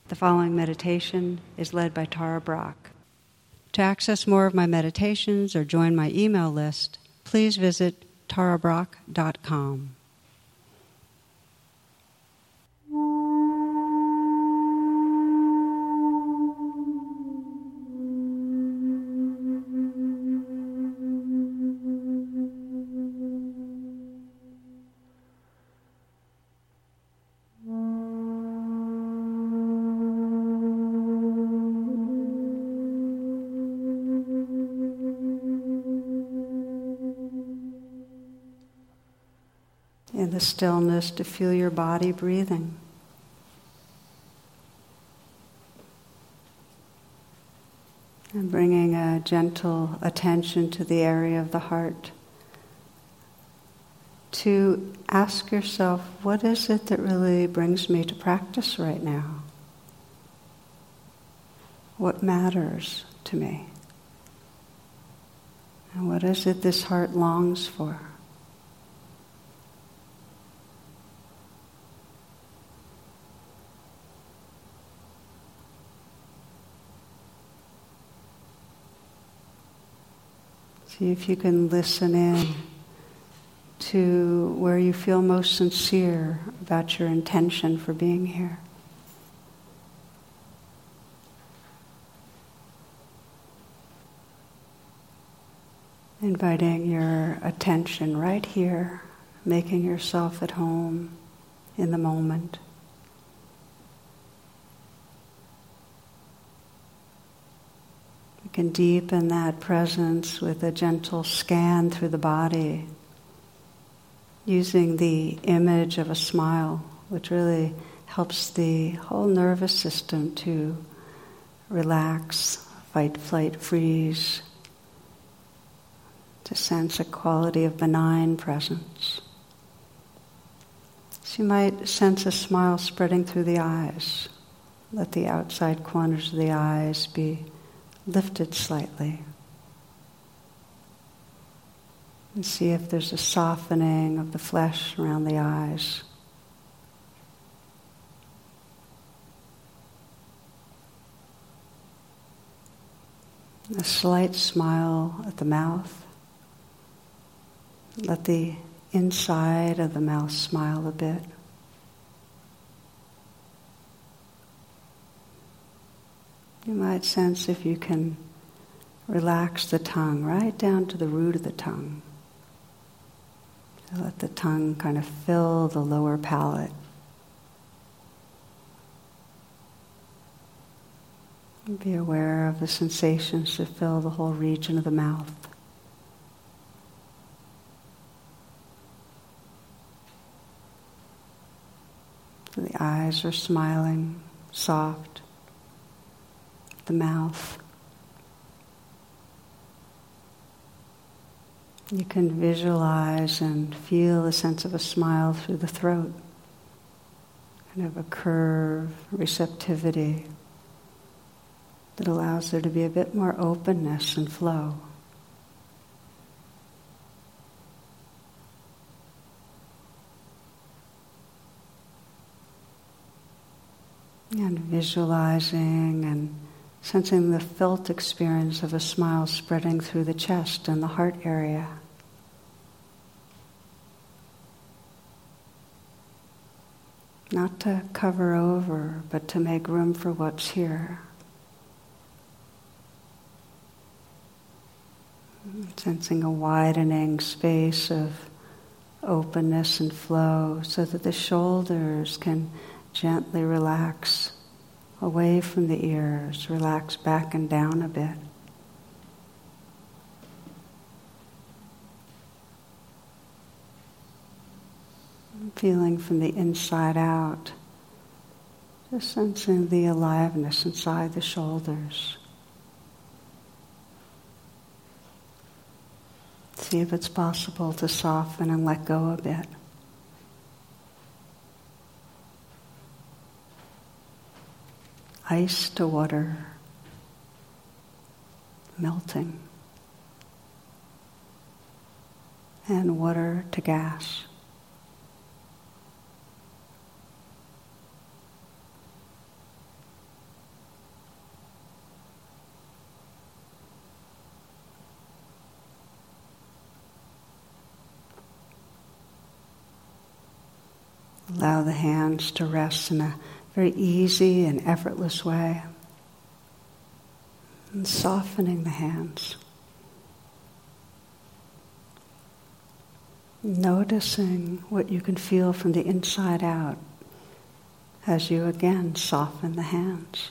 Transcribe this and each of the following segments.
The following meditation is led by Tara Brach. To access more of my meditations or join my email list, please visit tarabrach.com. In the stillness, to feel your body breathing. And bringing a gentle attention to the area of the heart. To ask yourself, what is it that really brings me to practice right now? What matters to me? And what is it this heart longs for? See if you can listen in to where you feel most sincere about your intention for being here. Inviting your attention right here, making yourself at home in the moment. You can deepen that presence with a gentle scan through the body, using the image of a smile, which really helps the whole nervous system to relax, fight, flight, freeze, to sense a quality of benign presence. So you might sense a smile spreading through the eyes. Let the outside corners of the eyes be lifted slightly. And see if there's a softening of the flesh around the eyes. A slight smile at the mouth. Let the inside of the mouth smile a bit. You might sense if you can relax the tongue right down to the root of the tongue. So let the tongue kind of fill the lower palate. And be aware of the sensations that fill the whole region of the mouth. So the eyes are smiling, soft. The mouth. You can visualize and feel a sense of a smile through the throat, kind of a curve, receptivity that allows there to be a bit more openness and flow. And visualizing and sensing the felt experience of a smile spreading through the chest and the heart area. Not to cover over, but to make room for what's here. Sensing a widening space of openness and flow so that the shoulders can gently relax away from the ears, relax back and down a bit. Feeling from the inside out, just sensing the aliveness inside the shoulders. See if it's possible to soften and let go a bit. Ice to water, melting, and water to gas. Allow the hands to rest in a very easy and effortless way. And softening the hands. Noticing what you can feel from the inside out as you again soften the hands.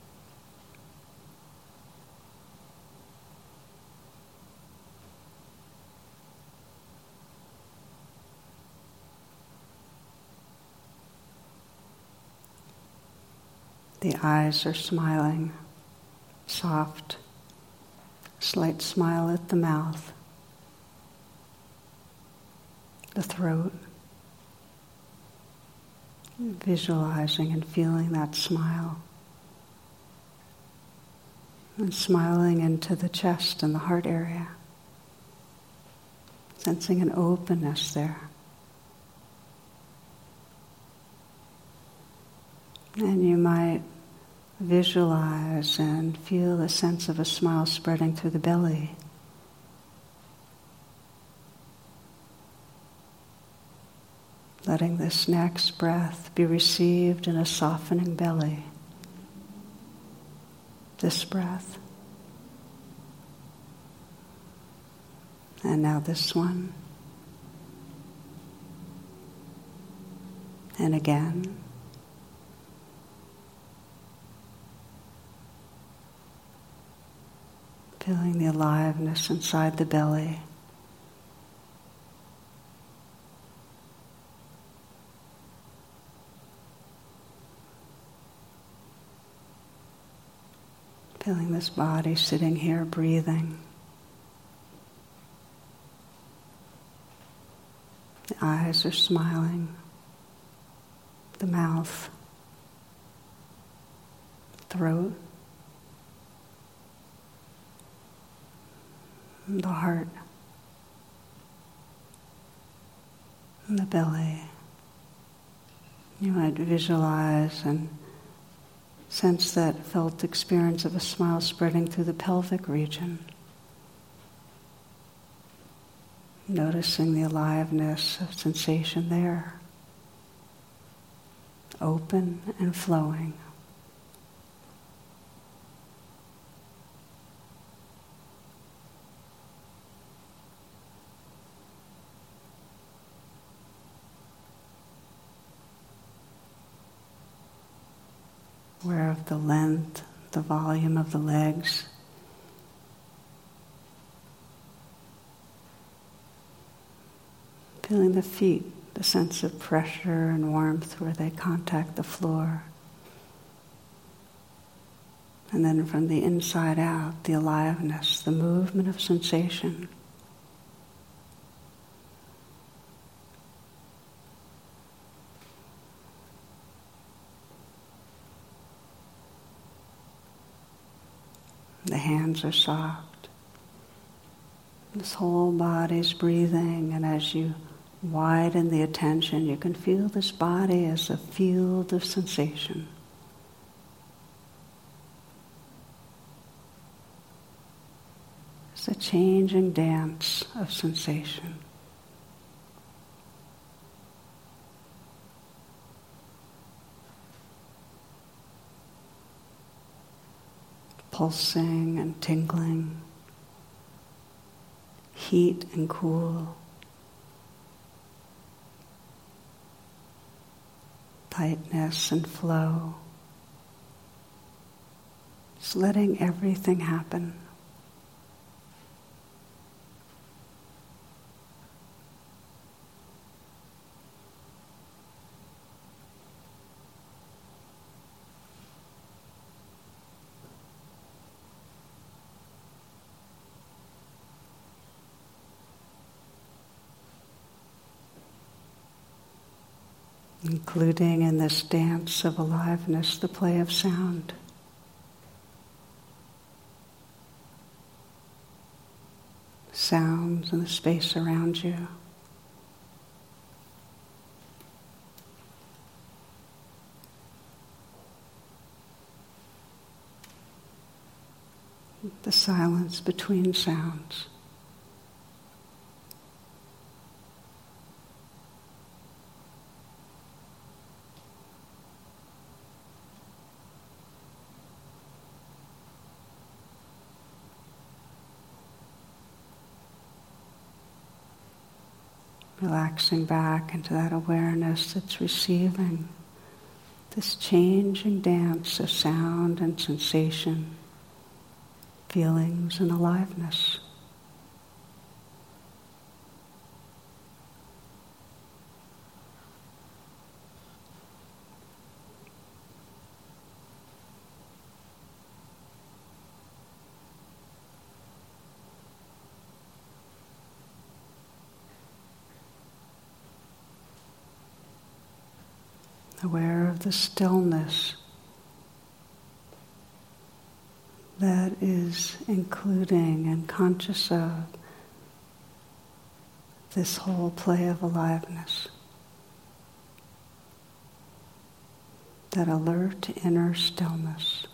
The eyes are smiling, soft, slight smile at the mouth, the throat, visualizing and feeling that smile, and smiling into the chest and the heart area, sensing an openness there. And you might visualize and feel a sense of a smile spreading through the belly. Letting this next breath be received in a softening belly. This breath. And now this one. And again. Feeling the aliveness inside the belly. Feeling this body sitting here breathing. The eyes are smiling. The mouth. Throat. The heart, and the belly. You might visualize and sense that felt experience of a smile spreading through the pelvic region. Noticing the aliveness of sensation there, open and flowing. Aware of the length, the volume of the legs. Feeling the feet, the sense of pressure and warmth where they contact the floor. And then from the inside out, the aliveness, the movement of sensation. The hands are soft. This whole body's breathing, and as you widen the attention, you can feel this body as a field of sensation. It's a changing dance of sensation. Pulsing and tingling, heat and cool, tightness and flow. Just letting everything happen. Including in this dance of aliveness the play of sound. Sounds in the space around you. The silence between sounds. relaxing back into that awareness that's receiving this changing dance of sound and sensation, feelings and aliveness. Aware of the stillness that is including and conscious of this whole play of aliveness. That alert inner stillness.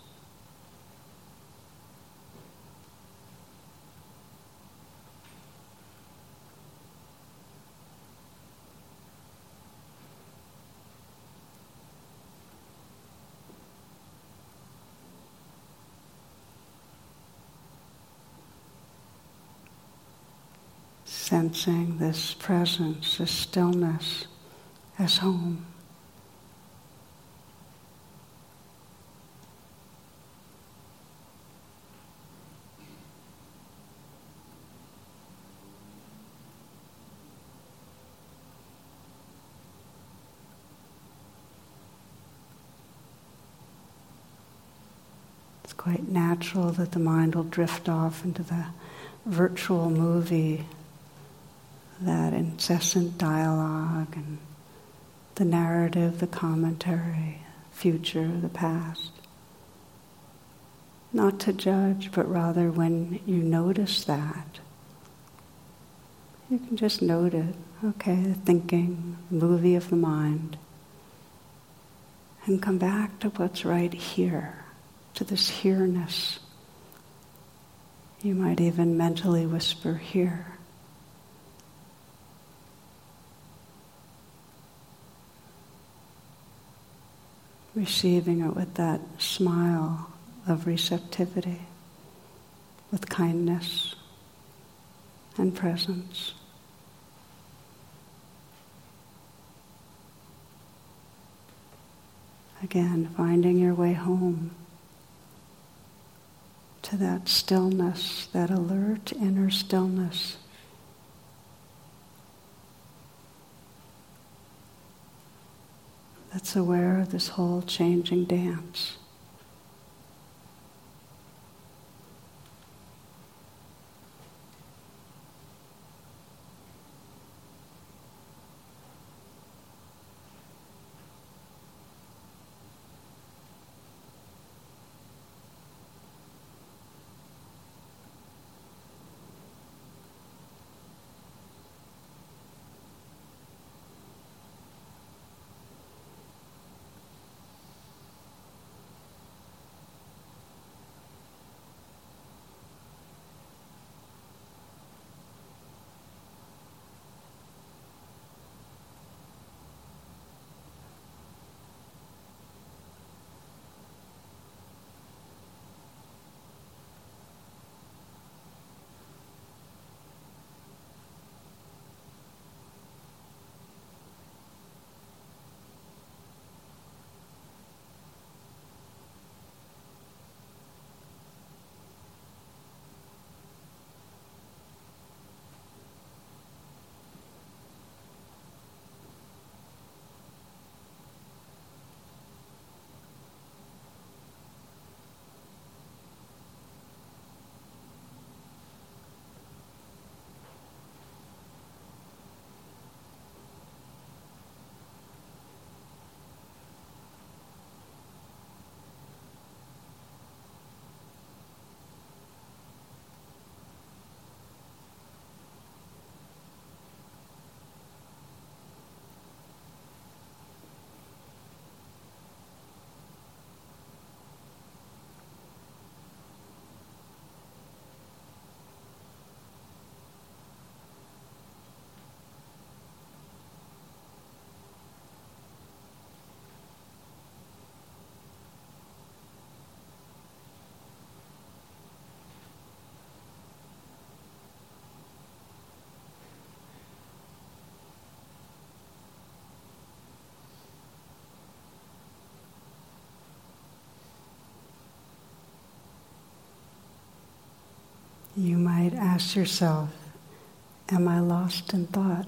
Sensing this presence, this stillness as home. It's quite natural that the mind will drift off into the virtual movie, that incessant dialogue and the narrative, the commentary, future, the past. Not to judge, but rather when you notice that, you can just note it. Okay, the thinking, movie of the mind. And come back to what's right here, to this here-ness. You might even mentally whisper, here. Receiving it with that smile of receptivity, with kindness and presence. Again, finding your way home to that stillness, that alert inner stillness. That's aware of this whole changing dance. You might ask yourself, am I lost in thought?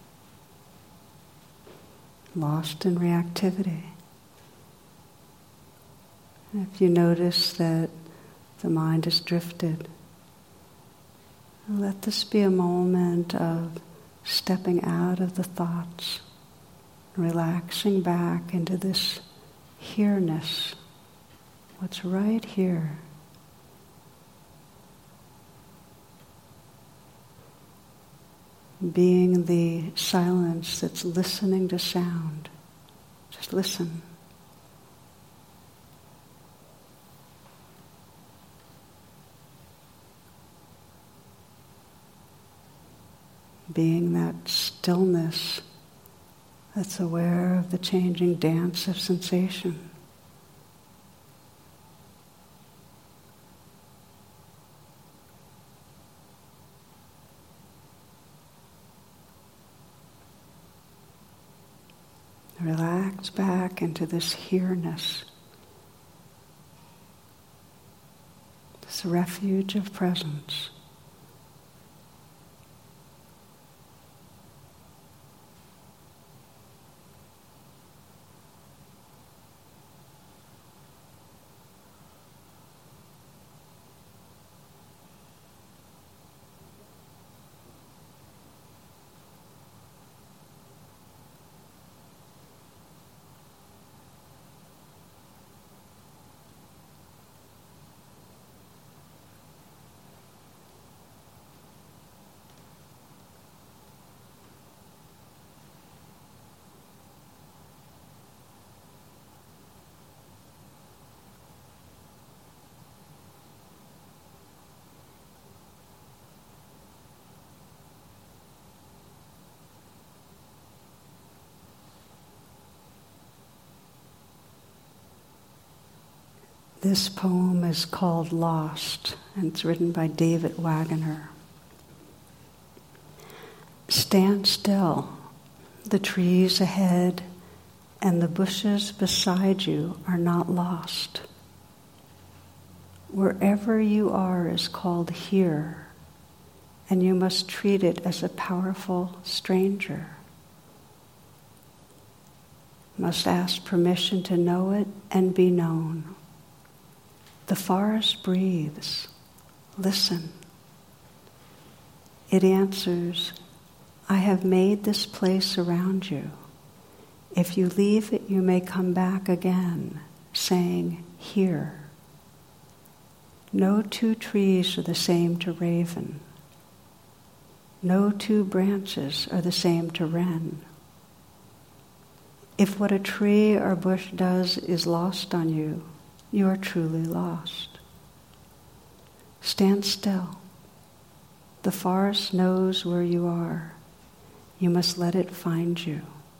Lost in reactivity? If you notice that the mind has drifted, let this be a moment of stepping out of the thoughts, relaxing back into this here-ness, what's right here. Being the silence that's listening to sound. Just listen. Being that stillness that's aware of the changing dance of sensation. Relax back into this here-ness, this refuge of presence. This poem is called Lost, and it's written by David Wagoner. Stand still. The trees ahead and the bushes beside you are not lost. Wherever you are is called here, and you must treat it as a powerful stranger. Must ask permission to know it and be known. The forest breathes. Listen. It answers, I have made this place around you. If you leave it, you may come back again, saying, here. No two trees are the same to raven. No two branches are the same to wren. If what a tree or bush does is lost on you, you are truly lost. Stand still. The forest knows where you are. You must let it find you.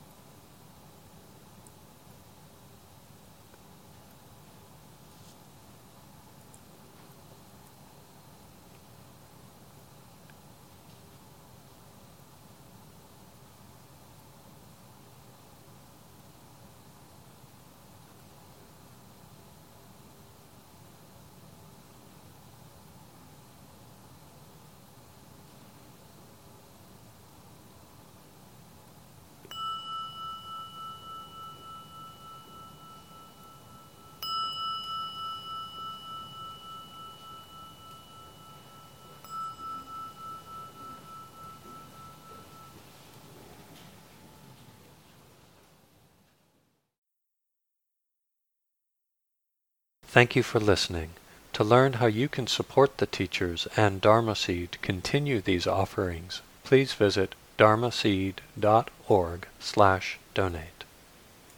Thank you for listening. To learn how you can support the teachers and Dharma Seed continue these offerings, please visit dharmaseed.org/donate.